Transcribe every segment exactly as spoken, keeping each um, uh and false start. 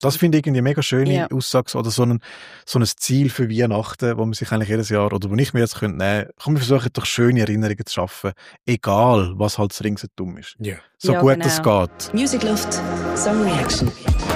Das finde ich irgendwie eine mega schöne Ja. Aussage oder so ein, so ein Ziel für Weihnachten, wo man sich eigentlich jedes Jahr, oder wo ich mir jetzt könnte nehmen, komm, wir versuchen doch schöne Erinnerungen zu schaffen, egal was halt ringsherum ist. Ja. So Ja, gut genau. es geht. Music Loft Song Reaction.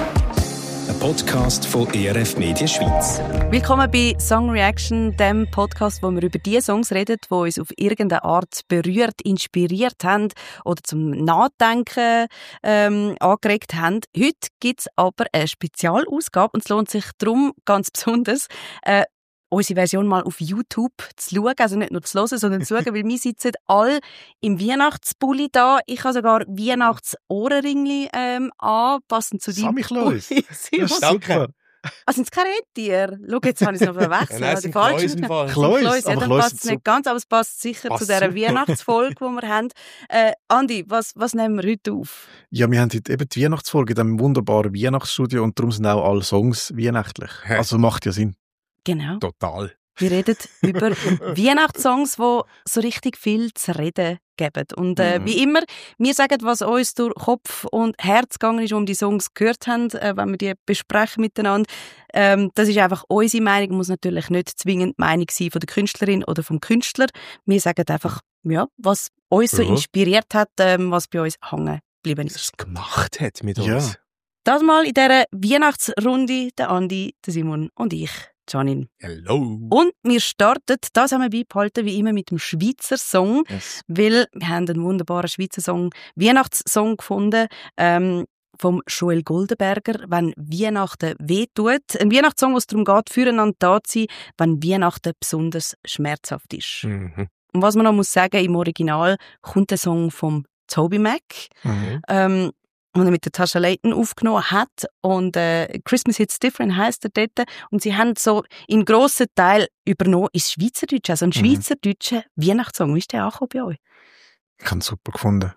Ein Podcast von E R F Media Schweiz. Willkommen bei Song Reaction, dem Podcast, wo wir über die Songs reden, die uns auf irgendeine Art berührt, inspiriert haben oder zum Nachdenken ähm, angeregt haben. Heute gibt es aber eine Spezialausgabe und es lohnt sich darum ganz besonders, äh, unsere Version mal auf YouTube zu schauen, also nicht nur zu hören, sondern zu schauen, weil wir sitzen alle im Weihnachtspulli da. Ich habe sogar Weihnachtsohrringli ähm, an, passend zu deinem Samichlaus. Pulli. Das ist Danke. super. Ah, sind es keine Rentiere? Schau, jetzt habe ich es noch verwechselt. Ja, nein, es Die sind falschen- Kläus im Fall. Kläus, Kläus, ja, aber dann Kläus passt sind es nicht super. ganz, aber es passt sicher Passt zu dieser super. Weihnachtsfolge, die wir haben. Äh, Andi, was, was nehmen wir heute auf? Ja, wir haben heute eben die Weihnachtsfolge in diesem wunderbaren Weihnachtsstudio und darum sind auch alle Songs weihnachtlich. Hä? Also macht ja Sinn. Genau. Total. Wir reden über Weihnachtssongs, die so richtig viel zu reden geben. Und äh, Mhm. wie immer, wir sagen, was uns durch Kopf und Herz gegangen ist, um die Songs gehört haben, äh, wenn wir die besprechen miteinander. Ähm, das ist einfach unsere Meinung, muss natürlich nicht zwingend die Meinung sein von der Künstlerin oder vom Künstler. Wir sagen einfach, ja, was uns so Ja. inspiriert hat, ähm, was bei uns hängen geblieben Was ist. es gemacht hat mit Ja. uns. Das mal in dieser Weihnachtsrunde, der Andi, der Simon und ich, Janine. Hello. Und wir starten, das haben wir beibehalten, wie immer mit dem Schweizer Song, Yes. weil wir haben einen wunderbaren Schweizer Song, Weihnachtssong gefunden, ähm, vom Joel Goldenberger, «Wenn Weihnachten wehtut». Ein Weihnachtssong, wo es darum geht, füreinander da zu sein, wenn Weihnachten besonders schmerzhaft ist. Mhm. Und was man noch muss sagen, im Original kommt der Song vom Toby Mac, Mhm. ähm, den er mit der Tasha Layton aufgenommen hat. Und äh, «Christmas Hits Different» heisst er dort. Und sie haben so in grossen Teil übernommen ins Schweizerdeutsche. Also ein Mhm. schweizerdeutscher Weihnachtssong. Wie ist der angekommen bei euch? Ich habe ihn super gefunden.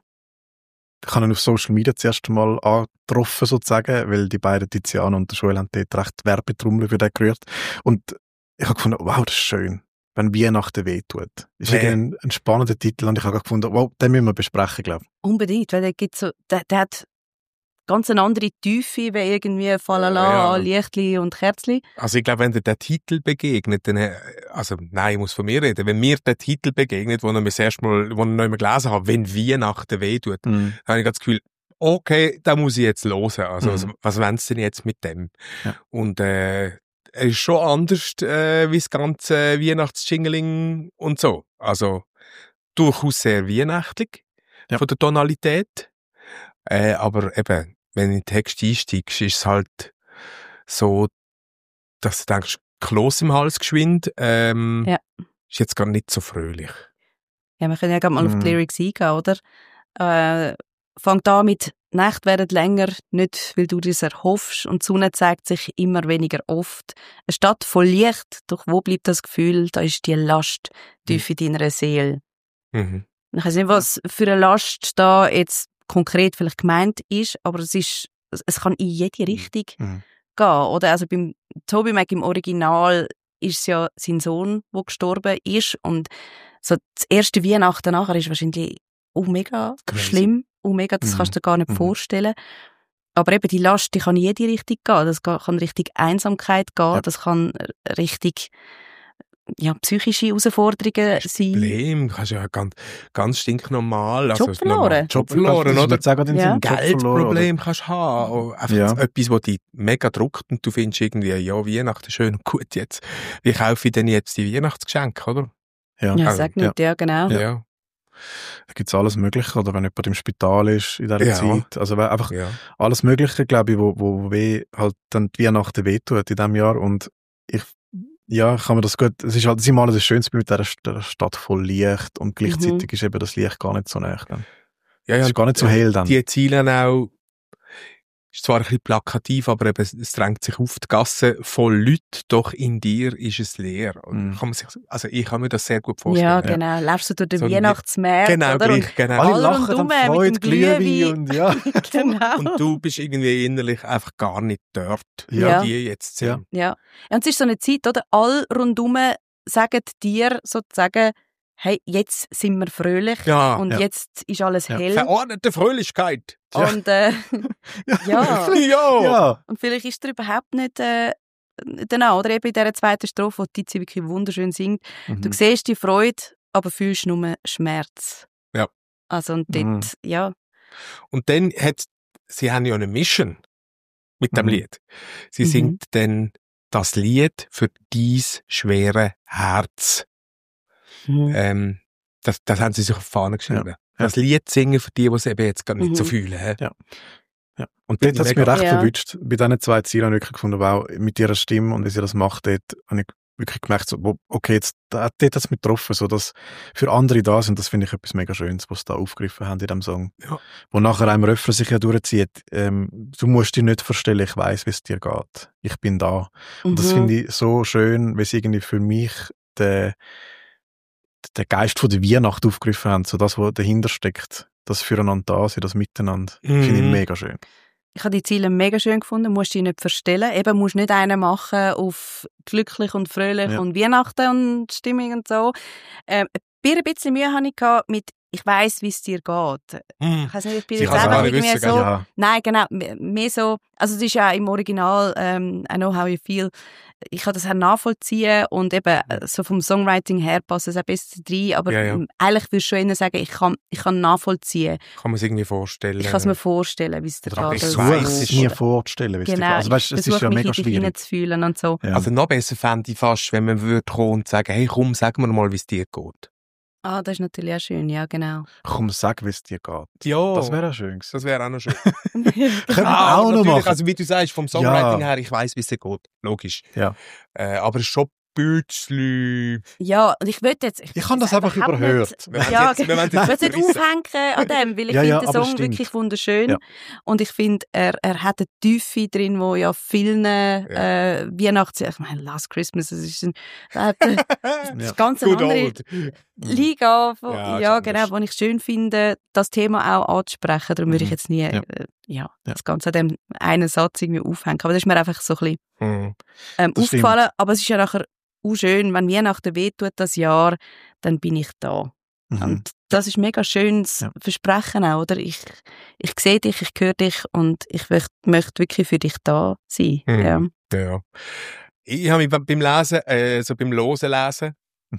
Ich habe ihn auf Social Media zuerst mal angetroffen, sozusagen, weil die beiden, Tiziana und der Joel, haben dort recht Werbetrommel für den gerührt. Und ich habe gefunden, wow, das ist schön, wenn Weihnachten wehtut. Das ist Nee. irgendwie ein, ein spannender Titel und ich habe gefunden, wow, den müssen wir besprechen, glaube ich. Unbedingt, weil der, gibt so, der, der hat ganz eine andere Tiefe, wie irgendwie «Falala», Ja. «Lichtli» und «Kerzli». Also ich glaube, wenn dir der Titel begegnet, dann, äh, also nein, ich muss von mir reden, wenn mir der Titel begegnet, wo ich mir das erste Mal, wo ich noch einmal gelesen habe, «Wenn Weihnachten wehtut», Mhm. dann habe ich das Gefühl, okay, da muss ich jetzt hören. Also, Mhm. was, was wollen sie denn jetzt mit dem? Ja. Und äh, er ist schon anders äh, wie das ganze Weihnachtsjingling und so. Also durchaus sehr weihnachtlich Ja. von der Tonalität. Äh, aber eben, wenn du in den Text einsteigst, ist es halt so, dass du denkst, Kloß im Hals geschwind, ähm, Ja. ist jetzt gar nicht so fröhlich. Ja, wir können ja gerade mal auf Mhm. die Lyrics eingehen, oder? Äh, fängt an mit «Nächte werden länger, nicht weil du das erhoffst und die Sonne zeigt sich immer weniger oft. Eine Stadt voll Licht, doch wo bleibt das Gefühl, da ist die Last tief in deiner Seele.» Mhm. Ich weiß nicht, was für eine Last da jetzt konkret vielleicht gemeint ist, aber es ist, es kann in jede Richtung Mhm. gehen, oder? Also beim Toby Mac im Original ist es ja sein Sohn, der gestorben ist und so das erste Weihnachten nachher ist wahrscheinlich oh mega Crazy. schlimm, oh mega, das Mhm. kannst du dir gar nicht Mhm. vorstellen. Aber eben die Last, die kann in jede Richtung gehen. Das kann richtig Einsamkeit gehen, Ja. das kann richtig ja, psychische Herausforderungen sein. Problem, du kannst ja ganz, ganz stinknormal. Job verloren. Job verloren, Das ist oder? jetzt auch gerade in den Ja. Sinn, Job verloren, oder? Geldproblem kannst du haben. Oder einfach Ja. etwas, was dich mega druckt und du findest irgendwie, ja, Weihnachten schön und gut jetzt. Wie kaufe ich denn jetzt die Weihnachtsgeschenke, oder? Ja. Ja, Also, sag nicht, ja, genau. Ja. Ja. Da gibt es alles Mögliche, oder wenn jemand im Spital ist in dieser Ja. Zeit. Also we- einfach ja. alles Mögliche, glaube ich, wo, wo weh halt dann die Weihnachten wehtut in diesem Jahr. Und ich, ja, kann mir das gut, es ist halt, sie malen das Schönste mit dieser, dieser Stadt voll Licht und gleichzeitig Mhm. ist eben das Licht gar nicht so nah dann. Ja, Es ja, ist gar nicht so hell dann. Die zielen auch, ist zwar ein bisschen plakativ, aber eben, es drängt sich auf die Gasse voll Leute, doch in dir ist es leer. Und Mhm. kann man sich, also ich kann mir das sehr gut vorstellen. Ja, genau. Läufst du durch den So ein- Weihnachtsmarkt, Genau, oder? gleich, genau. Alle alle lachen, rundum haben mit Freude, dem Glühwein Glühwein. und ja. Genau. Und du bist irgendwie innerlich einfach gar nicht dort, Ja. wo die jetzt sind. Ja. Ja. Und es ist so eine Zeit, oder? Alle rundum sagen dir sozusagen, hey, jetzt sind wir fröhlich Ja, und ja. jetzt ist alles Ja. hell. Verordnete Fröhlichkeit. Und, äh, ja. ja. Ja. Und vielleicht ist er überhaupt nicht äh, danach. Oder eben in dieser zweiten Strophe, wo Tizi wirklich wunderschön singt. Mhm. Du siehst die Freude, aber fühlst nur Schmerz. Ja. Also und dort, Mhm. ja. Und dann hat, sie haben ja eine Mission mit dem Mhm. Lied. Sie Mhm. singt dann das Lied für dies schwere Herz. Mhm. Ähm, das, das haben sie sich auf die Fahne geschrieben. Das Lied singen für die, die es eben jetzt gar nicht Mhm. so fühlen. He? Ja. Ja. Und Dort hat es mich mega- recht Ja. verwünscht. Bei diesen zwei Zielen habe ich wirklich gefunden, wow, mit ihrer Stimme und wie sie das macht, dort habe ich wirklich gemerkt, so, wo- okay, jetzt, dort hat es mich getroffen, so dass für andere da sind, das finde ich etwas mega Schönes, was sie da aufgegriffen haben in diesem Song. Ja. Wo nachher einem Refrain sich ja durchzieht, ähm, du musst dich nicht verstellen, ich weiss, wie es dir geht. Ich bin da. Und das Mhm. finde ich so schön, weil es irgendwie für mich der, der Geist von der Weihnacht aufgegriffen haben, so das, was dahinter steckt. Das Füreinander da sein, das Miteinander. Mhm. Finde ich mega schön. Ich habe die Ziele mega schön gefunden, musst dich nicht verstellen. Eben, musst nicht einen machen auf glücklich und fröhlich Ja. und Weihnachten und Stimmung und so. Ähm, ein bisschen Mühe hatte ich gehabt mit «Ich weiss, wie es dir geht». Hm. Ich weiss nicht, ich bin Sie jetzt kann's einfach gar nicht irgendwie wissen, so... gell? Ja. Nein, genau, m- mehr so... Also es ist ja im Original ähm, «I know how you feel». Ich kann das auch nachvollziehen und eben äh, so vom Songwriting her passt es auch besser rein, aber Ja, ja. m- eigentlich würde ich schon eher sagen, ich kann, ich kann nachvollziehen. Kann man sich irgendwie vorstellen. Ich kann es mir vorstellen, wie es dir Oder geht. ich ich oder weiss, versuche es es ist- mir vorzustellen. wie es dir geht. Genau, Also, weißt, ich es ist versuche ja mich mega in dich schwierig. hineinzufühlen und so. Ja. Also noch besser fände ich fast, wenn man würde kommen und sagen, hey komm, sag mir mal, wie es dir geht. Ah, das ist natürlich auch schön, ja, genau. Komm, sag, wie es dir geht. Ja. Das wäre auch schön gewesen. Das wäre auch noch schön. Können wir Ah, auch noch natürlich, machen. also wie du sagst, vom Songwriting Ja. her, ich weiss, wie es dir geht. Logisch. Ja. Äh, aber es ist schon ein bisschen... Ja, und ich würde jetzt... Ich habe das einfach überhaupt überhört. nicht- Wir haben Ja, jetzt- wir haben ich würde jetzt es nicht gerissen. aufhängen an dem, weil ich Ja, ja, finde den aber Song stimmt. wirklich wunderschön. Ja. Und ich finde, er, er hat eine Tiefe drin, wo ja vielen äh, Weihnachts... Ich meine, Last Christmas, das ist ein, das hat eine, das ist ganz eine Good andere old. Liga. Von, Ja, ja, ist genau, anders. wo ich schön finde, das Thema auch anzusprechen. Darum würde ich Mhm. jetzt nie Ja. äh, ja, Ja. das Ganze an dem einen Satz irgendwie aufhängen. Aber das ist mir einfach so ein bisschen Mhm. ähm, Das aufgefallen. Aber es ist ja nachher auch schön, wenn Weihnachten wehtut das Jahr, dann bin ich da. Mhm. Und das ist mega schönes Ja. Versprechen auch, oder? Ich, ich sehe dich, ich höre dich und ich möchte, möchte wirklich für dich da sein. Mhm. Ja. Ja. Ich habe mich beim beim Lesen, äh, so beim Losen lesen,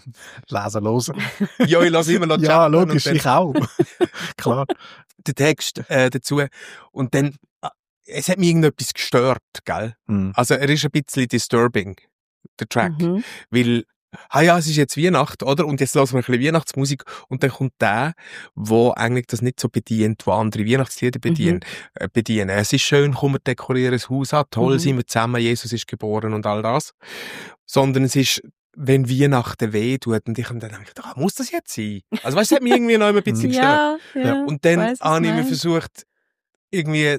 Lesen, hören. ja, ich lasse immer noch Ja, chatten und logisch, dann ich auch. Klar. den Text äh, dazu. Und dann, äh, es hat mich irgendetwas gestört, gell? Mhm. Also er ist ein bisschen disturbing, der Track. Mhm. Weil, ah ja, es ist jetzt Weihnacht, oder? Und jetzt lassen wir ein bisschen Weihnachtsmusik. Und dann kommt der, wo eigentlich das nicht so bedient, wo andere Weihnachtslieder bedienen. Äh, bedienen. Es ist schön, komm, wir dekorieren das Haus an, toll, Mhm. sind wir zusammen, Jesus ist geboren und all das. Sondern es ist, wenn Weihnachten weh tut, und ich dann denke, ah, muss das jetzt sein? Also weißt du, es hat mich irgendwie noch ein bisschen gestört. Ja, ja. Und dann weiss, was habe ich mir meinst. versucht, irgendwie,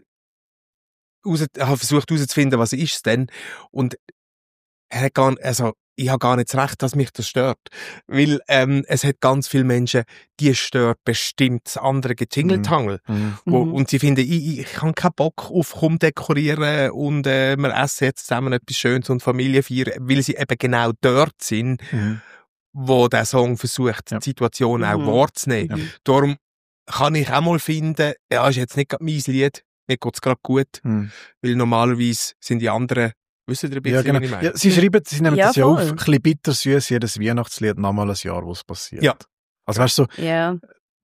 raus, habe versucht herauszufinden, was ist es denn? Und er hat gar, also, ich habe gar nicht das Recht, dass mich das stört. Weil, ähm, es hat ganz viele Menschen, die stört bestimmt das andere Getingeltangel. Mhm. Wo, Mhm. und sie finden, ich, ich, ich habe keinen Bock auf komm dekorieren und, äh, wir essen jetzt zusammen etwas Schönes und Familie feiern, weil sie eben genau dort sind, Mhm. wo der Song versucht, Ja. die Situation auch Mhm. wahrzunehmen. Mhm. Darum kann ich auch mal finden, ja, ist jetzt nicht gerade mein Lied, mir geht's gerade gut, Mhm. weil normalerweise sind die anderen, wissen ihr ein bisschen, Ja, genau. wie ich meine? Ja, sie schreiben, sie nehmen Ja, das ja auf, voll. ein bisschen bittersüß, jedes Weihnachtslied, nochmal ein Jahr, wo es passiert. Ja. Also weißt du, so, Ja.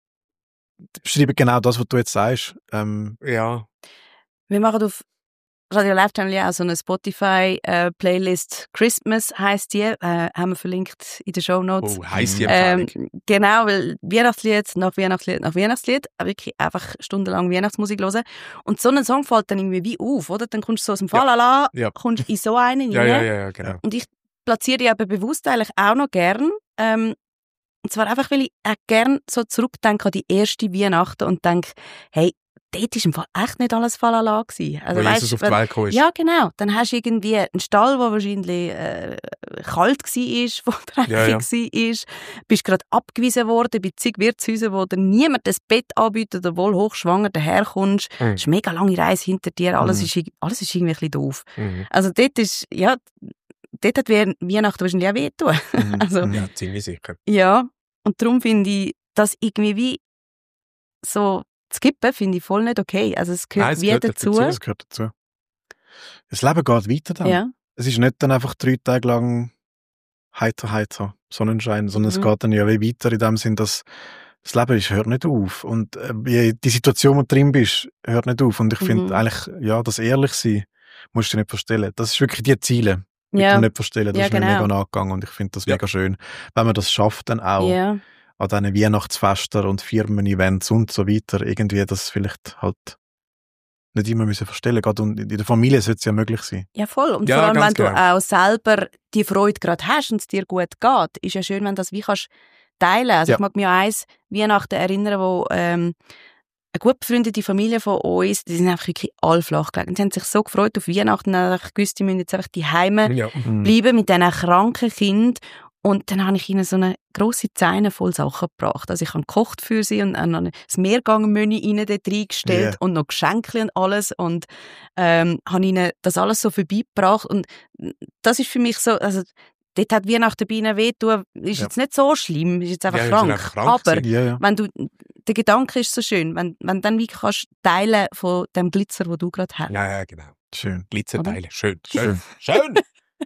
die beschreiben genau das, was du jetzt sagst. Ähm, Ja. Wir machen auf Radio Live Channel ja auch so eine Spotify-Playlist. Christmas heisst die, äh, haben wir verlinkt in den Shownotes. Oh, heisse Ähm, Empfehlung. genau, weil Weihnachtslied nach Weihnachtslied nach Weihnachtslied, auch wirklich einfach stundenlang Weihnachtsmusik hören. Und so ein Song fällt dann irgendwie wie auf, oder? Dann kommst du so aus dem Ja. Falala, Ja. kommst in so einen Ja, rein. ja, ja, ja, genau. Und ich platziere die aber bewusst eigentlich auch noch gern. Ähm, und zwar einfach, weil ich auch gern so zurückdenke an die erste Weihnachten und denke, hey, dort war im Fall echt nicht alles Falala gewesen. Also, Wo weisst, Jesus auf die wenn- Welt gekommen ist. ja, genau. Dann hast du irgendwie einen Stall, der wahrscheinlich äh, kalt war, wo dreckig Ja, ja. war. Bist gerade abgewiesen worden bei zig Wirtshäusern, wo dir niemand das Bett anbietet, obwohl hochschwanger daherkommst. Mhm. Es ist eine mega lange Reise hinter dir. Alles, Mhm. ist, irg- alles ist irgendwie ein bisschen doof. Mhm. Also dort ist, ja, dort hat Weihnachten wahrscheinlich auch wehtun. mhm. Also, Mhm. Ja, ziemlich sicher. ja. Und darum finde ich, das irgendwie wie so zu kippen, finde ich voll nicht okay. Also es gehört Nein, es wie gehört dazu. dazu. Das gehört dazu. Das Leben geht weiter dann. Ja. Es ist nicht dann einfach drei Tage lang heiter, heiter, Sonnenschein, sondern Mhm. es geht dann ja wie weiter in dem Sinn, dass das Leben ist, hört nicht auf. Und äh, wie die Situation, wo du drin bist, hört nicht auf. Und ich Mhm. finde eigentlich, ja, das Ehrlichsein musst du dir nicht verstellen. Das ist wirklich die Ziele, die Ja. du nicht verstellen. Das Ja, ist mir genau. mega nachgegangen und ich finde das Ja. mega schön. Wenn man das schafft, dann auch Ja. an diesen Weihnachtsfesten und Firmen-Events und so weiter, irgendwie das vielleicht halt nicht immer müssen verstellen. Gerade und in der Familie sollte es ja möglich sein. Ja, voll. Und Ja, vor allem, wenn ganz du genau. auch selber die Freude gerade hast und es dir gut geht, ist ja schön, wenn du das wie kannst teilen. Also Ja. ich mag mich an eins Weihnachten erinnern, wo ähm, eine gut befreundete Familie von uns, die sind einfach wirklich alle flach gelegen. Die haben sich so gefreut auf Weihnachten, und haben gewusst, die müssen jetzt einfach die Heime Ja. Mhm. bleiben mit diesen kranken Kindern. Und dann habe ich ihnen so eine grosse Zeine voll Sachen gebracht. Also ich habe gekocht für sie und dann habe das Mehrgang-Menü ihnen dort reingestellt Yeah. und noch Geschenke und alles. Und ähm, habe ihnen das alles so vorbeigebracht. Und das ist für mich so, also dort hat Weihnachten bei ihnen wehtun, ist Ja. jetzt nicht so schlimm, ist jetzt einfach Ja, ist krank. einfach krank Aber gewesen. Ja, ja. wenn du, der Gedanke ist so schön, wenn, wenn dann wie kannst teilen von dem Glitzer, wo du gerade hast. Ja, ja, genau. Schön. Glitzerteile. Schön. Schön. Schön. Schön.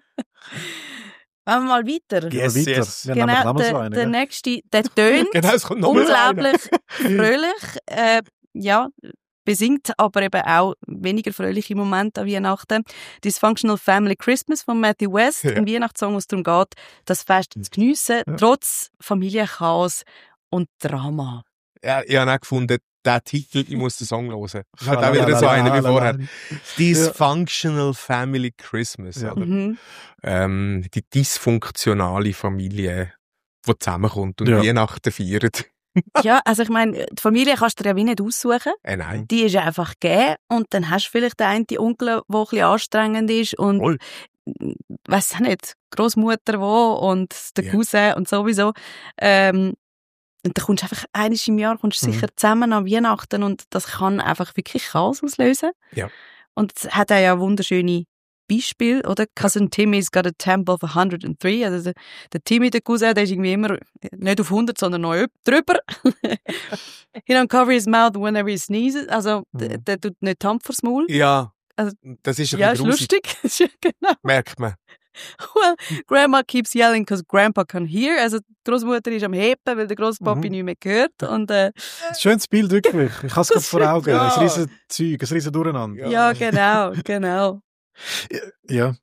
Wollen wir mal weiter? Yes, weiter. yes. Wir nehmen Genau, noch mal so der, einen, der gell? nächste, der tönt Genau, es kommt noch mal so einer. unglaublich fröhlich, äh, ja, besingt aber eben auch weniger fröhliche Momente an Weihnachten. Dysfunctional Family Christmas von Matthew West, Ja. ein Weihnachtssong, wo es darum geht, das Fest zu geniessen, Ja. trotz Familienchaos und Drama. Ja, ich habe auch gefunden, der Titel, ich muss den Song hören. Das ist halt auch wieder so einer wie vorher. Dysfunctional Family Christmas. Ja. Oder? Mhm. Ähm, die dysfunktionale Familie, die zusammenkommt und Ja. Weihnachten feiert. Ja, also ich meine, die Familie kannst du dir ja wie nicht aussuchen. Äh, nein. Die ist einfach gegeben und dann hast du vielleicht den einen Onkel, der ein bisschen anstrengend ist und Voll. weiss auch nicht, Großmutter wo und der Ja. Cousin und sowieso. Ähm, und dann kommst du einfach einmal im Jahr kommst du Mhm. sicher zusammen an Weihnachten und das kann einfach wirklich Chaos auslösen. Ja. Und es hat auch ja wunderschöne Beispiele, oder? Cousin Timmy's got a temple of one hundred three. Also der, der Timmy, der Cousin, der ist irgendwie immer nicht auf hundert, sondern noch drüber. He don't cover his mouth whenever he sneezes. Also der, Mhm. der tut nicht die Hand vors Maul. Ja, Also- das ist ein Ja, ist bisschen grusig, lustig. Genau. merkt man. Well, Grandma keeps yelling because Grandpa can hear. Also die Großmutter ist am Heben, weil der Großpapi Mhm. nicht mehr hört. Und äh, Ein schönes Bild, wirklich. Ich habe es gerade vor Augen. Ja. Ein riesen Zeug, ein riesen Durcheinander. ja. genau, genau. Ja.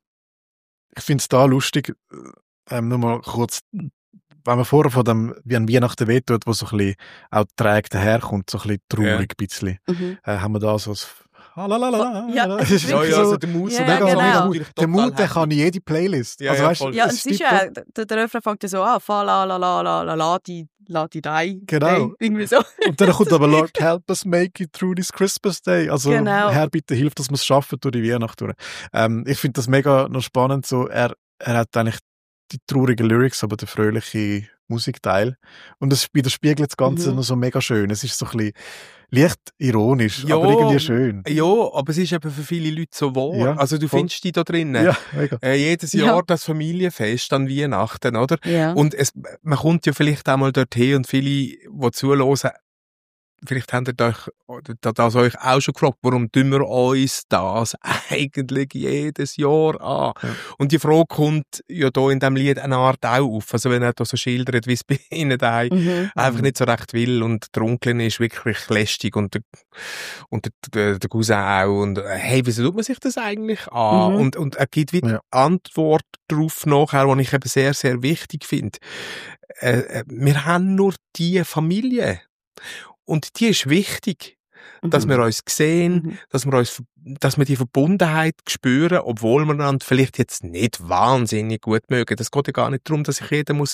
Ich finde es da lustig, ähm, nur mal kurz, wenn man vorher von dem, wie an Weihnachten wehtut, wo so ein bisschen auch träge daherkommt, so ein bisschen traurig, ein bisschen, Mhm. äh, haben wir da so das Halalala. Ja, Das ist Ja, wirklich ja, so, also der Mut, Ja, mega genau. mega gut. Der Mut, der kann in jede Playlist. Ja, also, ja, weißt, voll. Ja, und es es ist tippt ja, der, der Refrain fängt ja so an, fa la la la la la la di la di dai. Genau. Hey, irgendwie so. Und dann kommt aber Lord help us make it through this Christmas day. Also Genau. Herr, bitte hilf, dass wir es schaffen durch die Weihnacht durch. Ähm, ich finde das mega noch spannend. So, er, er hat eigentlich die traurigen Lyrics, aber der fröhliche Musikteil. Und es widerspiegelt das Ganze Mhm. noch so mega schön. Es ist so ein bisschen leicht ironisch, Ja. aber irgendwie schön. Ja, aber es ist eben für viele Leute so wahr. Ja, also du voll. findest die da drinnen. Ja, mega. Äh, jedes Ja. Jahr das Familienfest an Weihnachten, oder? Ja. Und es, man kommt ja vielleicht auch mal dorthin und viele, die zuhören, vielleicht habt ihr euch, oder das euch auch schon gefragt, warum tun wir uns das eigentlich jedes Jahr an? Ja. Und die Frage kommt ja da in diesem Lied eine Art auch auf. Also wenn er da so schildert, wie es bei ihnen daheim Mhm. einfach nicht so recht will und der Onkel ist wirklich lästig und der, und der, der, der Cousin auch und äh, hey, wieso tut man sich das eigentlich an? Mhm. Und, und er gibt wieder Ja. Antwort darauf nachher, die ich eben sehr, sehr wichtig finde. Äh, äh, wir haben nur die Familie und die ist wichtig, dass Mhm. wir uns sehen, Mhm. dass wir uns, dass wir die Verbundenheit spüren, obwohl wir einander vielleicht jetzt nicht wahnsinnig gut mögen. Das geht ja gar nicht darum, dass sich jeder muss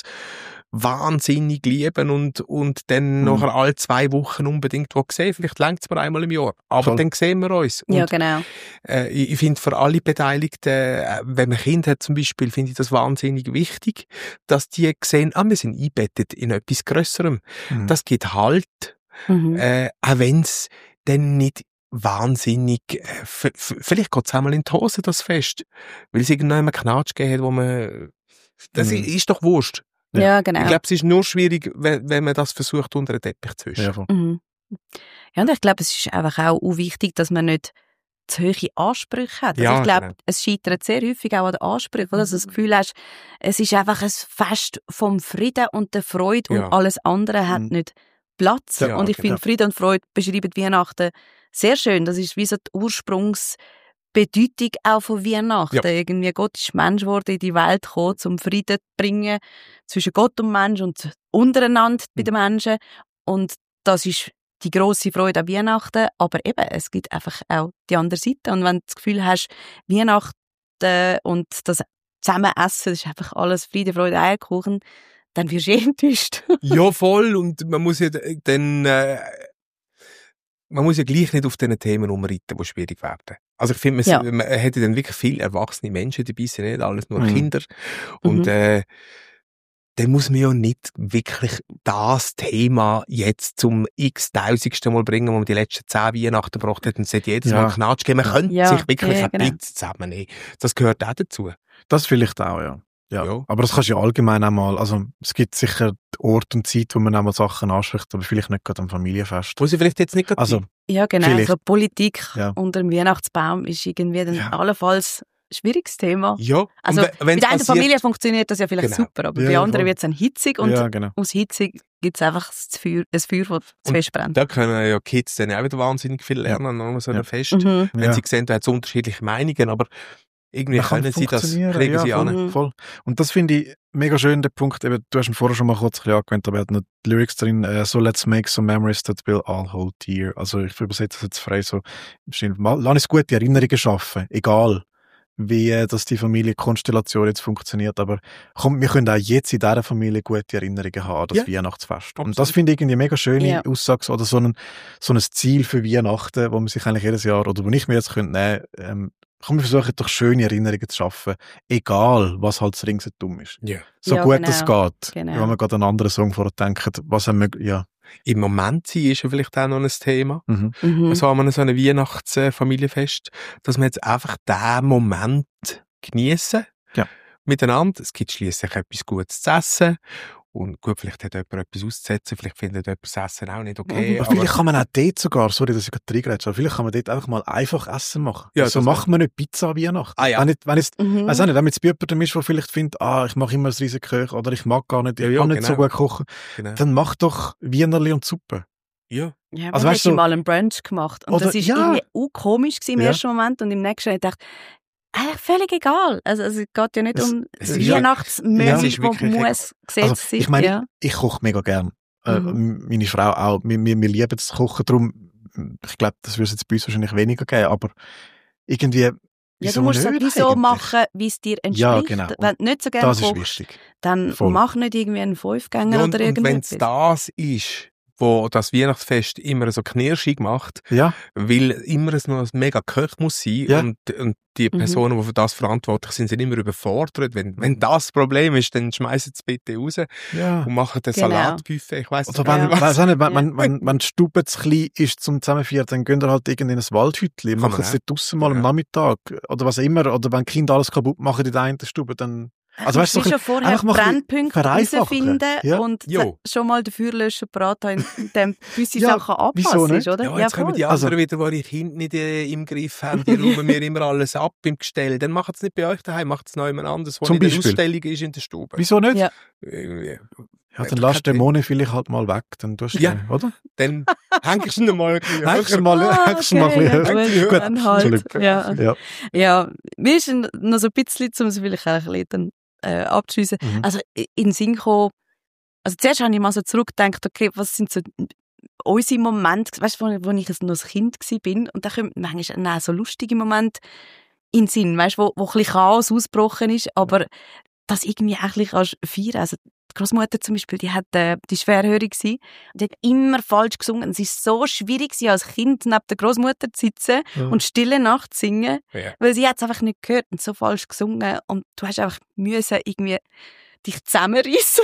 wahnsinnig lieben und, und dann Mhm. nachher alle zwei Wochen unbedingt wo sehen. Vielleicht längt es mir einmal im Jahr. Aber Voll. dann sehen wir uns. Und, Ja, genau. äh, ich, ich finde für alle Beteiligten, äh, wenn man Kind hat zum Beispiel, finde ich das wahnsinnig wichtig, dass die sehen, ah, wir sind eingebettet in etwas Grösserem. Mhm. Das gibt Halt, Mhm. äh, auch wenn es dann nicht wahnsinnig, äh, f- f- vielleicht geht es einmal in die Hose, das Fest, weil es irgendwann einen Knatsch gegeben hat, wo man, das Mhm. ist doch wurscht. Ja, ja genau. Ich glaube, es ist nur schwierig, wenn, wenn man das versucht, unter den Teppich zu wischen. Ja, voll. Mhm. Ja, und ich glaube, es ist einfach auch, auch wichtig, dass man nicht zu hohe Ansprüche hat. Also Ja, ich glaube, genau. es scheitert sehr häufig auch an den Ansprüchen, oder? Dass du das Gefühl hast, es ist einfach ein Fest vom Frieden und der Freude Ja. und alles andere hat Mhm. nicht Platz. Ja, und ich genau. finde, Frieden und Freude beschreiben Weihnachten sehr schön. Das ist wie so die Ursprungsbedeutung auch von Weihnachten. Ja. Irgendwie Gott ist Mensch geworden, in die Welt gekommen, um Frieden zu bringen zwischen Gott und Mensch und untereinander bei den Menschen. Und das ist die grosse Freude an Weihnachten, aber eben, es gibt einfach auch die andere Seite. Und wenn du das Gefühl hast, Weihnachten und das Zusammenessen, das ist einfach alles Friede, Freude, Eierkuchen, dann wirst du eh enttäuscht. Ja, voll. Und man muss ja dann, äh, man muss ja gleich nicht auf diesen Themen rumreiten, die schwierig werden. Also ich finde, man, Ja. man hätte dann wirklich viele erwachsene Menschen dabei, sind nicht alles nur Mhm. Kinder. Und Mhm. äh, dann muss man ja nicht wirklich das Thema jetzt zum x-tausendsten Mal bringen, wo man die letzten zehn Weihnachten gebracht hat und es hat jedes Ja. Mal Knatsch gegeben. Man könnte Ja, sich wirklich ja, ein genau. bisschen zusammennehmen. Das gehört auch dazu. Das vielleicht auch, ja. Ja. Ja. Aber das kannst du ja allgemein auch mal, also es gibt sicher Ort und Zeit, wo man auch mal Sachen anspricht, aber vielleicht nicht gerade am Familienfest. Wo sie vielleicht jetzt nicht gerade Also, sein. Ja, genau. Vielleicht. So Politik Ja. unter dem Weihnachtsbaum ist irgendwie dann Ja. allenfalls ein schwieriges Thema. Ja. Also und wenn mit einer Familie funktioniert das ja vielleicht Genau. super, aber Ja, bei ja, anderen voll. wird es dann hitzig und ja, genau. aus hitzig gibt es einfach das Feuer, das Feuer, das zu Und fest brennt. da können ja Kids dann auch wieder wahnsinnig viel lernen an so einem Ja. Fest. Mhm. Wenn Ja. sie sehen, da hat es unterschiedliche Meinungen, aber irgendwie Man kann können sie das, funktionieren, kriegen ja, sie voll, an. Mhm. voll. Und das finde ich mega schön, der Punkt, eben, du hast ihn vorher schon mal kurz ein bisschen angewendet, aber er hat noch die Lyrics drin, äh, so let's make some memories that will all hold dear. Also ich übersetze das jetzt frei so, mal, lass uns gute Erinnerungen schaffen, egal wie äh, dass die Familienkonstellation jetzt funktioniert, aber komm, wir können auch jetzt in dieser Familie gute Erinnerungen haben an das Ja. Weihnachtsfest. Und Absolut. das finde ich irgendwie eine mega schöne Ja. Aussage oder so ein, so ein Ziel für Weihnachten, wo man sich eigentlich jedes Jahr, oder wo ich mir jetzt könnte nehmen, ähm, komm, wir versuchen doch schöne Erinnerungen zu schaffen, egal was halt das ringsherum ist. Ja. So Ja, gut genau. es geht. Genau. Wenn man gerade an einen anderen Song vorher denkt, was haben wir, ja. Im Moment sein ist ja vielleicht auch noch ein Thema. Mhm. Mhm. So haben wir so ein Weihnachtsfamilienfest, dass wir jetzt einfach diesen Moment geniessen. Ja. Miteinander. Es gibt schliesslich etwas Gutes zu essen. Und gut, vielleicht hat jemand etwas auszusetzen, vielleicht findet jemand das Essen auch nicht okay. Aber vielleicht kann man auch dort sogar, sorry, dass ich gerade reingrätsche, aber vielleicht kann man dort einfach mal einfach Essen machen. Ja, so das macht man nicht Pizza an Weihnachten. Ah, ja. Wenn ich, wenn ich, Mhm. weiss auch nicht, wenn es bei jemandem ist, der vielleicht findet, ah, ich mache immer ein riesen Köche oder ich mag gar nicht, ich Ja, ja, kann nicht so genau. gut kochen, Genau. dann mach doch Wienerli und Suppe. Ja. Ja, Also wir weißt haben du- mal einen Brunch gemacht und Oder- das war ja. irgendwie auch komisch gewesen im Ja. ersten Moment und im nächsten habe ich gedacht, eigentlich völlig egal. Also, also es geht ja nicht Es- um es das ist ja- Weihnachtsmenü, es ist wo wirklich muss gesetzt Also, sein. ich meine, ja. ich koche mega gern. Äh, Mhm. Meine Frau auch. Wir, wir, wir lieben das Kochen, darum, ich glaube, das würde es jetzt bei uns wahrscheinlich weniger geben, aber irgendwie, Ja, wieso du musst es nicht halt wie so eigentlich? machen, wie es dir entspricht. Ja, genau. Wenn du nicht so gerne Das ist kochst, wichtig. dann Voll. mach nicht irgendwie einen Fünfgänger Ja, und oder und wenn es irgendetwas. das ist, wo das Weihnachtsfest immer so knirschig macht, Ja, weil immer es noch ein mega Köch muss sein Ja. und, und die Mhm. Personen, die für das verantwortlich sind, sind immer überfordert. Wenn, wenn das Problem ist, dann schmeißen sie es bitte raus ja. und machen den Genau. Salatbuffet. Ich weiss Oder wenn, Ja. weiss auch nicht, wenn, Ja. wenn, wenn, wenn die Stube zu klein ist zum Zusammenführen, dann gehen ihr halt irgendwie in ein Waldhütchen, Kann machen man es auch. dort draussen mal am Ja. Nachmittag oder was auch immer. Oder wenn die Kinder alles kaputt machen in der einen Stube, dann... Also weißt du, so schon ein bisschen- vorher einfach mal ein bisschen Brennpunkte vereinfachen. herausfinden Ja. und Jo. schon mal den Feuerlöscher parat haben, indem gewisse Ja, Sachen wieso anpassen nicht? ist, oder? Ja, jetzt kommen voll. die Also- anderen wieder, die die Kinder nicht äh, im Griff haben, die räumen mir immer alles ab im Gestell. Dann macht es nicht bei euch daheim, macht es noch jemand anderes, wo Zum nicht eine Beispiel. Ausstellung ist in der Stube. Wieso nicht? Ja. Irgendwie. Ja, dann lass den Moni vielleicht halt mal weg, dann tust du, Ja. den, oder? Dann hängst du ihn mal ein bisschen Hängst du höher. mal, Ah, hängst du mal ein okay, bisschen ja, höher. gut, Gut, dann halt. Entschuldigung. Ja. Ja. Ja, mir ist noch so ein bisschen, um es vielleicht auch ein bisschen dann, äh, abzuschliessen. Mhm. Also in den Sinn gekommen, also zuerst habe ich mal so zurückgedacht, okay, was sind so unsere Momente, weißt du, wo, wo ich noch ein Kind war, und da kommen manchmal auch so lustige Momente in den Sinn, weißt du, wo, wo ein bisschen Chaos ausgebrochen ist, aber das irgendwie auch ein bisschen kannst feiern. Also die Großmutter zum Beispiel, die hat, äh, die schwerhörig gsi und die hat immer falsch gesungen. Es ist so schwierig gewesen, als Kind neben der Großmutter zu sitzen Ja. und Stille Nacht zu singen, Ja. weil sie hat es einfach nicht gehört und so falsch gesungen und du hast einfach müssen irgendwie dich zusammenreissen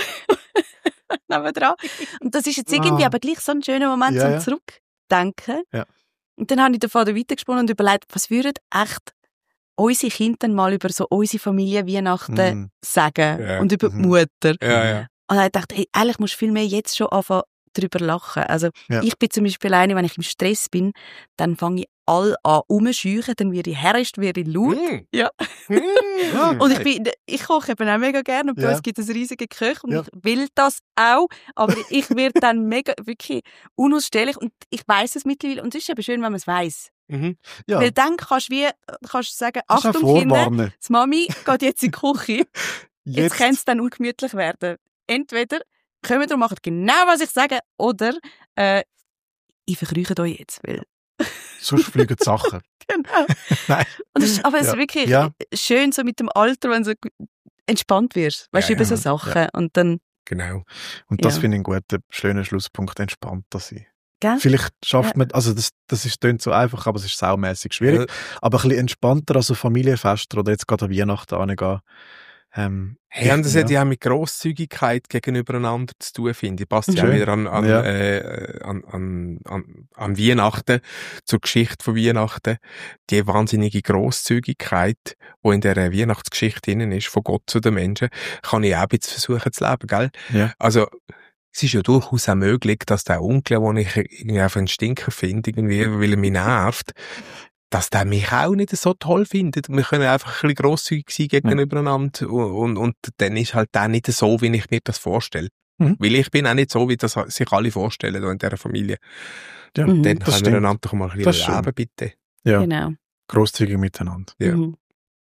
nebendran. Und das ist jetzt irgendwie Ah. aber gleich so ein schöner Moment Ja, zum ja. Zurückdenken. Ja. Und dann habe ich davon weitergesponnen und überlegt, was würden echt unsere Kinder dann mal über so unsere Familie Weihnachten Mhm. sagen Ja. und über die Mhm. Mutter. Ja, ja. Und dann dachte ich, hey, eigentlich musst du viel mehr jetzt schon anfangen, darüber lachen. Also, Ja. ich bin zum Beispiel eine, wenn ich im Stress bin, dann fange ich all an rumscheuchen, dann werde ich herrisch, werde ich laut. Mm. Ja. Mm. Und ich bin, ich koche eben auch mega gerne und bei Ja. uns gibt es riesige Küche und Ja. ich will das auch, aber ich werde dann mega, wirklich unausstehlich und ich weiss es mittlerweile und es ist eben schön, wenn man es weiss. Mhm. Ja, Weil dann kannst du wie, kannst du sagen, kannst auch Achtung Kinder, vorwarnen. die Mami geht jetzt in die Küche, jetzt, Jetzt, kann es dann ungemütlich werden. Entweder kommt ihr und macht genau, was ich sage, oder äh, ich verkrüche euch jetzt, weil sonst fliegen die Sachen. genau. Nein. Und das ist, aber es Ja. ist wirklich Ja. schön, so mit dem Alter, wenn du so entspannt wirst, weißt du, Ja, über so ja. Sachen. Und dann, Genau. Und das Ja. finde ich einen guten, schönen Schlusspunkt, entspannter sein. gell? Vielleicht schafft Ja. man, also das, das ist, klingt so einfach, aber es ist saumässig schwierig. Aber ein bisschen entspannter, also Familienfester oder jetzt gerade an Weihnachten angehen. Ähm, Hey, und das hat ja. ja auch mit Grosszügigkeit gegenüber einander zu tun, finde ich. Passt ja auch Schön. wieder an, an, Ja. äh, an, an, an, an Weihnachten, zur Geschichte von Weihnachten. Die wahnsinnige Grosszügigkeit, die in dieser Weihnachtsgeschichte drin ist, von Gott zu den Menschen, kann ich auch ein bisschen versuchen zu leben, gell? Ja. Also, es ist ja durchaus auch möglich, dass der Onkel, den ich irgendwie auf einen Stinker finde, irgendwie, weil er mich nervt, dass der mich auch nicht so toll findet. Wir können einfach ein bisschen grosszügig sein gegenübereinander und, und, und dann ist halt der nicht so, wie ich mir das vorstelle. Mhm. Weil ich bin auch nicht so, wie das sich alle vorstellen in dieser Familie. Ja, Mhm. Dann das können wir stimmt. einander doch mal ein Das ist bisschen schön. leben, bitte. Ja, Genau. grosszügig miteinander. Ja. Mhm.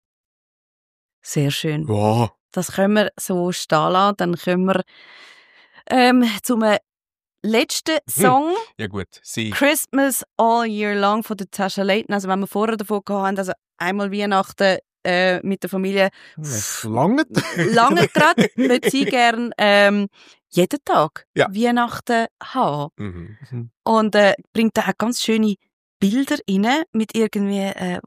Sehr schön. Wow. Das können wir so stehen lassen. Dann können wir ähm, zum letzten Song, Ja gut, sie. Christmas All Year Long von der Tasha Layton. Also wenn wir vorher davon gehabt haben, also einmal Weihnachten äh, mit der Familie, Es langt. lange gerade, würde sie gern ähm, jeden Tag Ja. Weihnachten haben. Mhm. Und äh, bringt da auch ganz schöne Bilder rein mit irgendwie äh,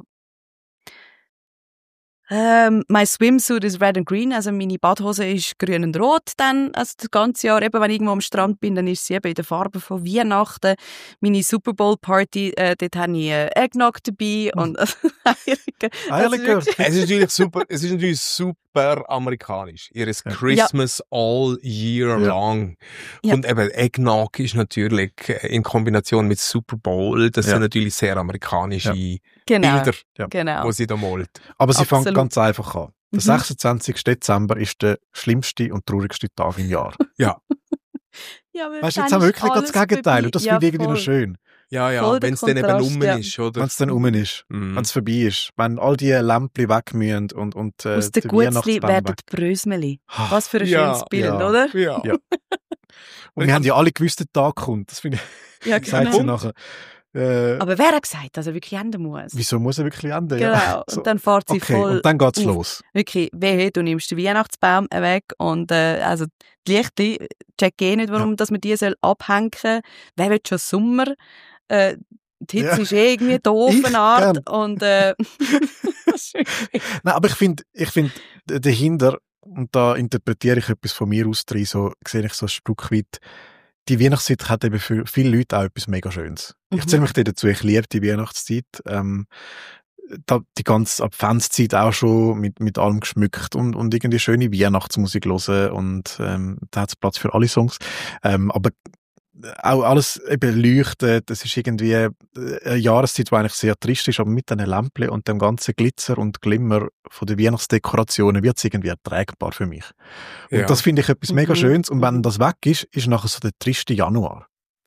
ähm, my swimsuit is red and green, also meine Badhose ist grün und rot dann, also das ganze Jahr, eben wenn ich irgendwo am Strand bin, dann ist sie eben in der Farbe von Weihnachten. Meine Super Bowl Party, äh, dort habe ich äh, Eggnog dabei und also, Eierlikör. Eierlikör. Also wirklich- Es ist natürlich super, es ist natürlich super amerikanisch. Ihres Christmas all year Ja. long. Ja. Und eben Eggnog ist natürlich äh, in Kombination mit Super Bowl, das Ja. sind natürlich sehr amerikanische Genau, Bilder, Ja. genau. die sie da malt. Aber sie Absolut. fängt ganz einfach an. Der Mhm. sechsundzwanzigsten Dezember ist der schlimmste und traurigste Tag im Jahr. Ja, aber Weißt du, dann jetzt haben wir ist wirklich alles das Gegenteil. vorbei. Und das Ja, finde ich irgendwie noch voll. schön. Ja, ja, Voll der wenn es dann eben Kontrast, um ja. ist, oder? Wenn es dann um ist. Mhm. Wenn es vorbei ist. Wenn all die Lämpchen weg müssen und, und äh, Aus den der Gutzli Weihnachtsbaum werden weg. die Brösmeli. Ah, Was für ein Ja, schönes Bild, ja. oder? Ja. Ja. Und wir haben ja alle gewusst, der Tag kommt. Das finde ich, Ja, sagt sie genau. nachher. Äh, Aber wer hat gesagt, dass er wirklich enden muss? wieso muss er wirklich enden? Genau. Ja. So. Und dann fährt sie Okay, voll und dann geht's auf. los. Wirklich, wehe, du nimmst den Weihnachtsbaum weg und äh, also die Lichtli, check eh nicht, warum dass man die soll abhängen. Wer will schon Sommer? Äh, die Hitze Ja. ist eh irgendwie doof, Ich eine Art. Und äh, das ist wirklich- Nein, aber ich finde, ich finde d- dahinter, und da interpretiere ich etwas von mir aus drin, so sehe ich so ein Stück weit, die Weihnachtszeit hat eben für viele Leute auch etwas mega Schönes. Ich Mhm. zähle mich dir dazu, ich liebe die Weihnachtszeit. Ähm, da, die ganze Adventszeit auch schon mit, mit allem geschmückt und, und irgendwie schöne Weihnachtsmusik hören und ähm, da hat es Platz für alle Songs. Ähm, aber auch alles eben leuchtet, es ist irgendwie äh, eine Jahreszeit, die eigentlich sehr trist ist, aber mit diesen Lämpchen und dem ganzen Glitzer und Glimmer von den Weihnachtsdekorationen wird es irgendwie erträgbar für mich. Und Ja. das finde ich etwas mega Mhm. Schönes und wenn das weg ist, ist nachher so der triste Januar.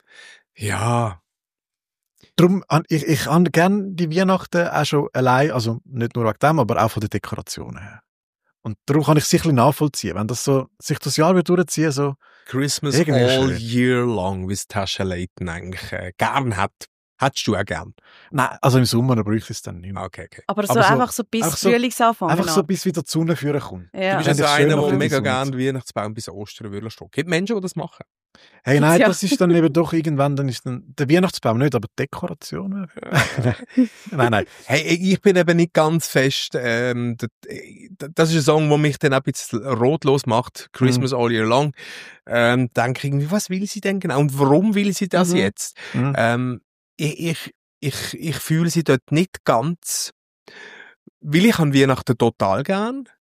Ja. Darum, an- ich, ich habe gerne die Weihnachten auch schon allein, also nicht nur wegen dem, aber auch von den Dekorationen her. Und darum kann ich es sicher nachvollziehen, wenn das so, sich das Jahr wird durchziehen, so, Christmas Irgendwie all schön. year long, wie es Tasha Layton eigentlich äh, gern hat. Hättest du auch gern? nein, also im Sommer bräuchte ich es dann nicht mehr. Okay, okay. aber so Aber so- einfach so bis einfach so- Frühlingsanfang. Einfach so, an. bis wieder die Sonne führen kommt. Ja. Du bist Ja, also das ist schön, einer, aber der die mega Sonne. gerne den Weihnachtsbaum bis Ostern würde stehen. Gibt Menschen, die das machen. Hey, nein, Ja. das ist dann eben doch irgendwann, dann ist dann, der Weihnachtsbaum nicht, aber die Dekorationen. nein, nein. Hey, ich bin eben nicht ganz fest. Ähm, das, das ist ein Song, der mich dann auch ein bisschen rotlos macht. Christmas Mhm. all year long. Ähm, denke ich irgendwie, was will sie denn genau? Und warum will sie das Mhm. jetzt? Mhm. Ähm, ich, ich, ich, ich fühle sie dort nicht ganz, weil ich an Weihnachten total gern.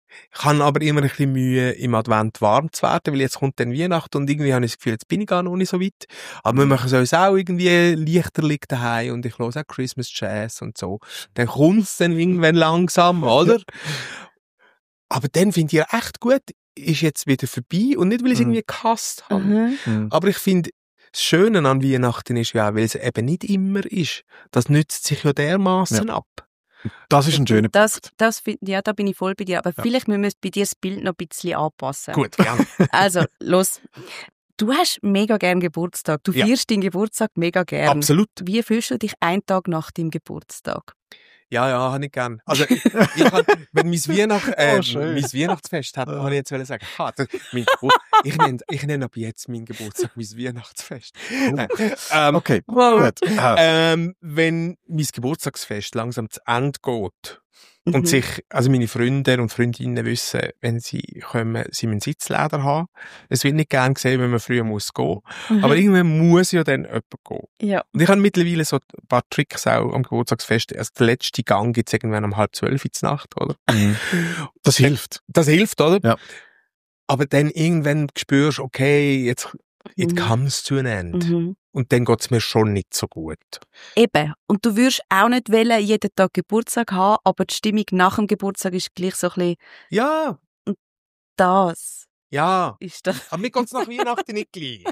Ich habe aber immer ein bisschen Mühe, im Advent warm zu werden, weil jetzt kommt dann Weihnachten und irgendwie habe ich das Gefühl, jetzt bin ich gar noch nicht so weit. Aber wir machen uns auch irgendwie Lichterlich daheim und ich höre auch Christmas Jazz und so. Dann kommt es dann irgendwann langsam, oder? Aber dann finde ich ja echt gut, ist jetzt wieder vorbei und nicht, weil ich es Mhm. irgendwie gehasst habe. Mhm. Mhm. Aber ich finde, das Schöne an Weihnachten ist ja auch, weil es eben nicht immer ist. Das nützt sich ja dermaßen Ja. ab. Das ist ein schöner Das, Punkt. das, find- ja, da bin ich voll bei dir. Aber Ja. vielleicht müssen wir bei dir das Bild noch ein bisschen anpassen. Gut, gerne. Also, los. Du hast mega gern Geburtstag. Du Ja. feierst deinen Geburtstag mega gern. Absolut. Wie fühlst du dich einen Tag nach deinem Geburtstag? Ja, ja, habe ich gern. Also, ich, ich hab, wenn mein, Weihnacht, äh, Oh, schön. mein Weihnachtsfest hat, habe ich jetzt wollen sagen, ha, das, mein Gebur ich nenne, ich nenne ab jetzt mein Geburtstag mein Weihnachtsfest. Nein. Ähm, Okay, Wow. gut. Ah, ähm, wenn mein Geburtstagsfest langsam zu Ende geht Mhm. und sich, also meine Freunde und Freundinnen wissen, wenn sie kommen, sie müssen Sitzleder haben. Es wird nicht gern gesehen, wenn man früher muss gehen. Mhm. Aber irgendwann muss ja dann jemand gehen. Ja. Und ich habe mittlerweile so ein paar Tricks auch am Geburtstagsfest. Also der letzte Gang gibt's irgendwann um halb zwölf in der Nacht, oder? mhm. Das hilft. Das hilft, oder? Ja. Aber dann irgendwann spürst du, okay, jetzt, it Mhm. comes to an end. Mhm. Und dann geht's mir schon nicht so gut. Eben. Und du würdest auch nicht wollen, jeden Tag Geburtstag haben, aber die Stimmung nach dem Geburtstag ist gleich so ein bisschen Ja, das. ja. Ist das. Aber mir geht's nach Weihnachten nicht gleich.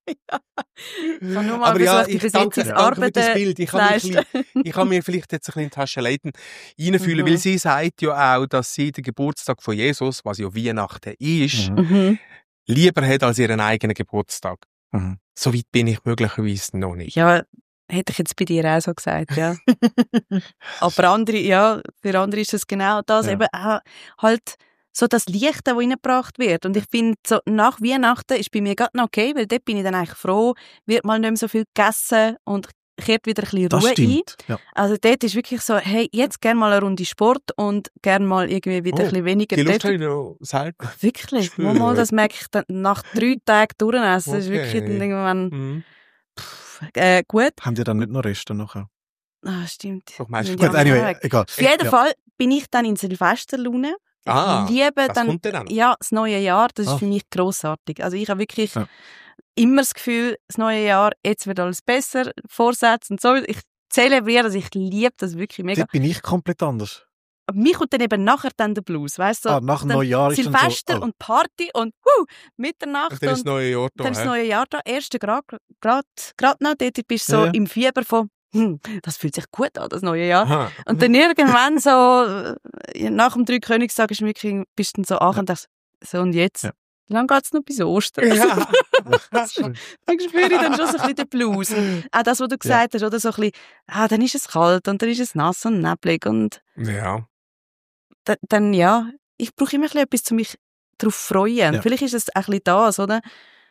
Ich habe nur mal Aber ja, versucht, die ich danke, danke für das Besetzungsarbeiten Bild. Ich zu kann, mich ein leisten. bisschen, ich kann mir vielleicht jetzt ein bisschen in die Tasche leiten, reinfühlen, Mhm. weil sie sagt ja auch, dass sie den Geburtstag von Jesus, was ja Weihnachten ist, Mhm. Mhm. lieber hat als ihren eigenen Geburtstag. Mhm. So weit bin ich möglicherweise noch nicht. Ja, hätte ich jetzt bei dir auch so gesagt, ja. Aber andere, ja, für andere ist es genau das, Ja. eben auch halt so das Licht, das reingebracht wird. Und ich finde, so nach Weihnachten ist bei mir gerade noch okay, weil dort bin ich dann eigentlich froh, wird mal nicht mehr so viel gegessen und kehrt wieder ein bisschen Das Ruhe ein. stimmt. Ja. Also dort ist wirklich so, hey, jetzt gerne mal eine Runde Sport und gerne mal irgendwie wieder Oh, ein bisschen weniger Die Lust dort. habe ich noch selten. Wirklich, spüren. mal, das merke ich dann nach drei Tagen durchessen. Das ist Okay. wirklich dann irgendwann Mhm. äh, gut. Haben die dann nicht noch Reste nachher? Ah, stimmt. Doch, meistens Sind Gut, ja anyway, weg. egal. Auf jeden Ja. Fall bin ich dann in Silvesterlaune. Ich Ah, liebe das dann, kommt dann an. ja, das neue Jahr, das ist Ah. für mich grossartig. Also ich habe wirklich Ja. immer das Gefühl, das neue Jahr, jetzt wird alles besser, Vorsätze und so. Ich zelebriere das, ich liebe das wirklich mega. Dort bin ich komplett anders. Aber mir kommt dann eben nachher dann der Blues, weißt du? Ah, nach dem dann Neujahr ist dann so, Silvester oh. und Party und huh, Mitternacht Und dann ist das und neue Jahr da. dann ist das hä? neue Jahr da, erste Grad, Grad, Grad noch, dort bist du so Ja, ja. im Fieber von, hm, das fühlt sich gut an, das neue Jahr. Aha. Und dann irgendwann so, äh, nach dem Dreikönigstag ist wirklich, bist du dann so ach und denkst, so und jetzt? Ja. Wie lange geht's noch bis Ostern? Ja. Dann spüre ich dann schon so ein bisschen den Blues. Auch das, was du gesagt hast, oder so ein bisschen, ah, dann ist es kalt und dann ist es nass und neblig und Ja. dann, dann ja, ich brauche immer ein bisschen etwas, um mich darauf zu freuen. Ja. Vielleicht ist es ein bisschen das, oder?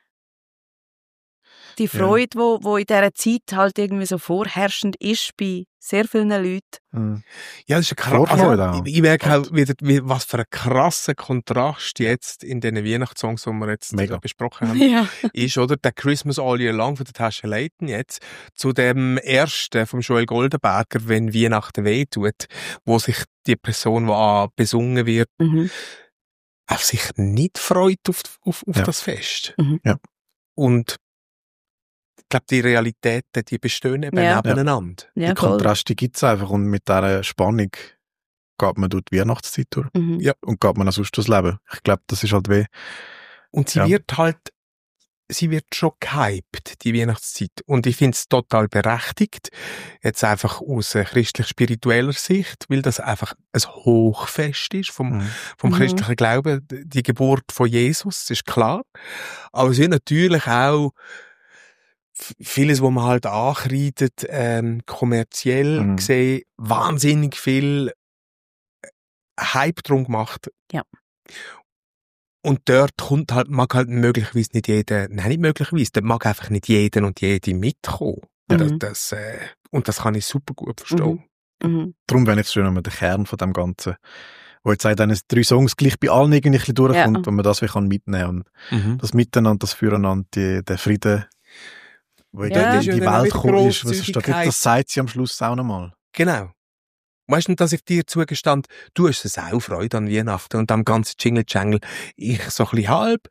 Die Freude, wo, wo in dieser Zeit halt irgendwie so vorherrschend ist bei sehr vielen Leuten. Mhm. Ja, das ist ein krass. Vorfreude Also, auch. ich, ich merke halt wieder, wie, was für ein krasser Kontrast jetzt in den Weihnachtssongs, die wir jetzt Mega. besprochen haben, Ja. ist, oder? Der Christmas All Year Long von der Tasche Leighton jetzt, zu dem ersten vom Joel Goldenberger, wenn Weihnachten weh tut, wo sich die Person, die an besungen wird, Mhm. auf sich nicht freut auf, auf, auf Ja. das Fest. Mhm. Ja. Und ich glaube, die Realitäten, die bestehen eben Ja. nebeneinander. Ja, die voll. Kontraste gibt es einfach und mit dieser Spannung geht man durch die Weihnachtszeit durch Mhm. Ja. und geht man auch sonst durchs Leben. Ich glaube, das ist halt weh. Und sie Ja. wird halt, sie wird schon gehypt, die Weihnachtszeit. Und ich finde es total berechtigt, jetzt einfach aus äh, christlich-spiritueller Sicht, weil das einfach ein Hochfest ist vom, Mhm. vom Mhm. christlichen Glauben, die Geburt von Jesus, ist klar. Aber es wird natürlich auch f- vieles, wo man halt ankreidet, ähm, kommerziell Mhm. gesehen, wahnsinnig viel Hype drum gemacht. Ja. Und dort kommt halt, mag halt möglicherweise nicht jeder, nein, nicht möglicherweise, dort mag einfach nicht jeder und jede mitkommen. Ja. Das, das, äh, und das kann ich super gut verstehen. Mhm. Darum wäre jetzt schön, wenn man den Kern von dem Ganzen, wo jetzt sagt, diese drei Songs gleich bei allen irgendwie ein bisschen durchkommt, Ja. wenn man das wie kann mitnehmen kann. Mhm. Und das Miteinander, das Füreinander, die, der Frieden, wo in Ja. die, Das ist ja die dann auch Welt mit gekommen ist, was ist das, Grosszügigkeit. das sagt sie am Schluss auch nochmal. Genau. weißt du, dass ich dir zugestand, du hast eine Saufreude an Weihnachten und am ganzen Jingle-Jangle, ich so ein bisschen halb.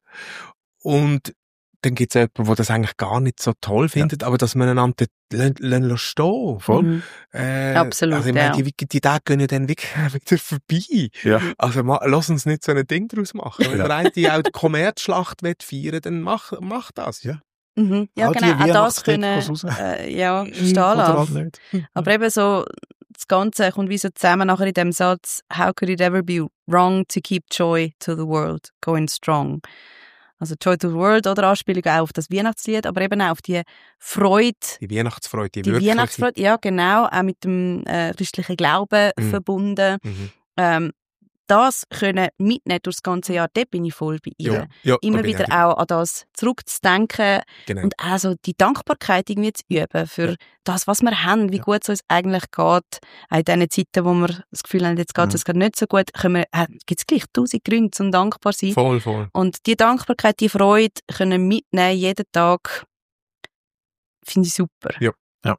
Und dann gibt es jemanden, der das eigentlich gar nicht so toll findet, ja. aber dass man einander stehen stehen. Voll. Mhm. Äh, Absolut, also ich meine, ja. die, die Tage gehen ja dann wirklich wieder vorbei. Ja. Also ma, lass uns nicht so ein Ding draus machen. Wenn der eine die auch die Kommerzschlacht feiern, dann mach, mach das. Ja. Mhm. Ja, All die genau, auch das können Weihnachtsdekos raus. äh, ja, stehen Oder halt lassen. nicht. Aber eben so, das Ganze kommt wie so zusammen nachher in dem Satz, how could it ever be wrong to keep joy to the world going strong? Also Joy to the World oder Anspielung auch auf das Weihnachtslied, aber eben auch auf die Freude. Die Weihnachtsfreude, die, die wirkliche. Weihnachtsfreude, ja genau, auch mit dem äh, christlichen Glauben Mhm. verbunden. Mhm. Ähm, das können mitnehmen durch das ganze Jahr, dort bin ich voll bei ihr. Ja, ja, Immer da bin wieder ich auch an das zurückzudenken Genau. und auch so die Dankbarkeit irgendwie zu üben für das, was wir haben, wie Ja. gut es uns eigentlich geht. Auch in diesen Zeiten, wo wir das Gefühl haben, jetzt geht es Mhm. uns gerade nicht so gut, äh, gibt es gleich tausend Gründe zum dankbar zu sein. Voll, voll. Und die Dankbarkeit, die Freude können mitnehmen, jeden Tag, finde ich super. Ja.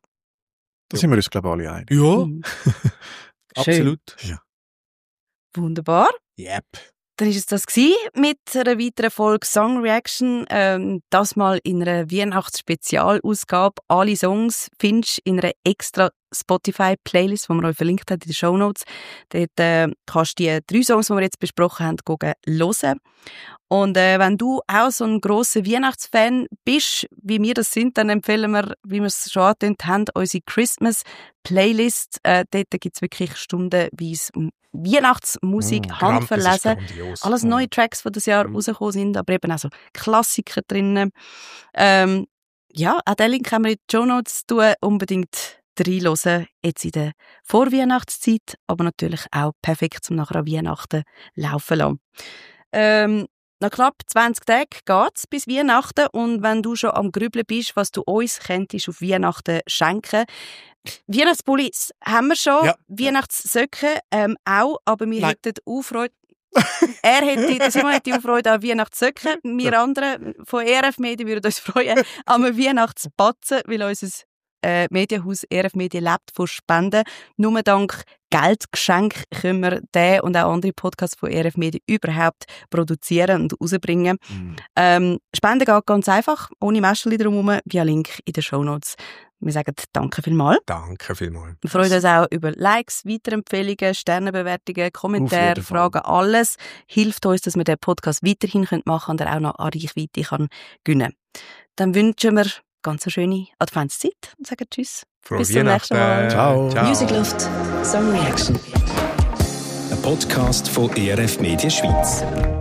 Da sind wir uns, glaube ich, alle einig. Ja, Mhm. absolut. Ja. Wunderbar. Yep. Dann war es das gewesen mit einer weiteren Folge Song Reaction. Ähm, das mal in einer Weihnachts-Spezialausgabe. Alle Songs findest du in einer extra Spotify-Playlist, die wir euch verlinkt haben in den Shownotes. Dort äh, kannst du die drei Songs, die wir jetzt besprochen haben, gucken, hören. Und äh, wenn du auch so ein grosser Weihnachtsfan bist, wie wir das sind, dann empfehlen wir, wie wir es schon angetönt haben, unsere Christmas-Playlist. Äh, dort gibt es wirklich stundenweise Weihnachtsmusik, Mm, handverlesen. Grandios. Alles neue Tracks, die das Jahr Mhm. rausgekommen sind, aber eben auch so Klassiker drinnen. Ähm, ja, auch den Link haben wir in die Shownotes tun. Unbedingt reinhören, jetzt in der Vorweihnachtszeit, aber natürlich auch perfekt zum nachher an Weihnachten laufen lassen. Ähm, nach knapp zwanzig Tagen geht's bis Weihnachten und wenn du schon am Grübeln bist, was du uns könntest auf Weihnachten schenken. Weihnachtspullis haben wir schon, Ja. Weihnachtssöcken ähm, auch, aber wir Nein. hätten auch Freude. Er hätte, der Simon hätte auch Freude an Weihnachtssöcken. Wir anderen von E R F Medien würden uns freuen an einem Weihnachtsbatzen, weil unser äh, Medienhaus E R F Medien lebt von Spenden. Nur dank Geldgeschenk können wir den und auch andere Podcasts von E R F Medien überhaupt produzieren und rausbringen. Mhm. Ähm, Spenden geht ganz einfach, ohne Mäschchen drumherum, via Link in den Shownotes. Wir sagen danke vielmals. Danke vielmals. Wir freuen uns auch über Likes, Weiterempfehlungen, Sternenbewertungen, Kommentare, jeden Fall. Fragen, alles hilft uns, dass wir den Podcast weiterhin machen können und er auch noch an Reichweite kann gewinnen. Dann wünschen wir ganz eine schöne Adventszeit und sagen Tschüss. Frohe Bis zum nächsten Mal. Ciao. Ciao. Music Loft Song Reaction. Ein Podcast von E R F Media Schweiz.